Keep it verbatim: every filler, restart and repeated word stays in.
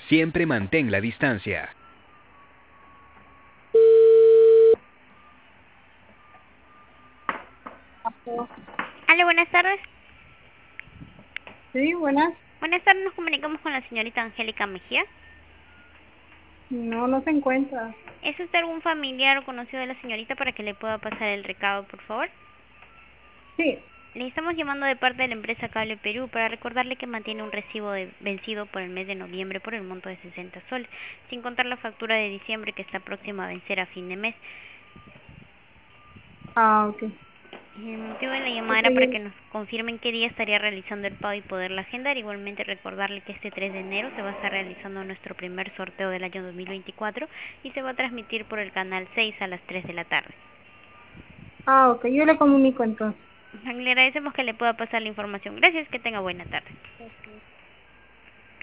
Siempre mantén la distancia. Hola, buenas tardes. Sí, buenas. Buenas tardes, nos comunicamos con la señorita Angélica Mejía. No, no se encuentra. ¿Es usted algún familiar o conocido de la señorita para que le pueda pasar el recado, por favor? Sí. Le estamos llamando de parte de la empresa Cable Perú para recordarle que mantiene un recibo de- vencido por el mes de noviembre por el monto de sesenta soles, sin contar la factura de diciembre que está próxima a vencer a fin de mes. Ah, ok. El motivo de la llamada Ok, era para yo- que nos confirmen qué día estaría realizando el pago y poderla agendar. Igualmente recordarle que este tres de enero se va a estar realizando nuestro primer sorteo del año dos mil veinticuatro y se va a transmitir por el canal seis a las tres de la tarde. ah, ok, yo le comunico entonces. Le agradecemos que le pueda pasar la información. Gracias, que tenga buena tarde. Ok.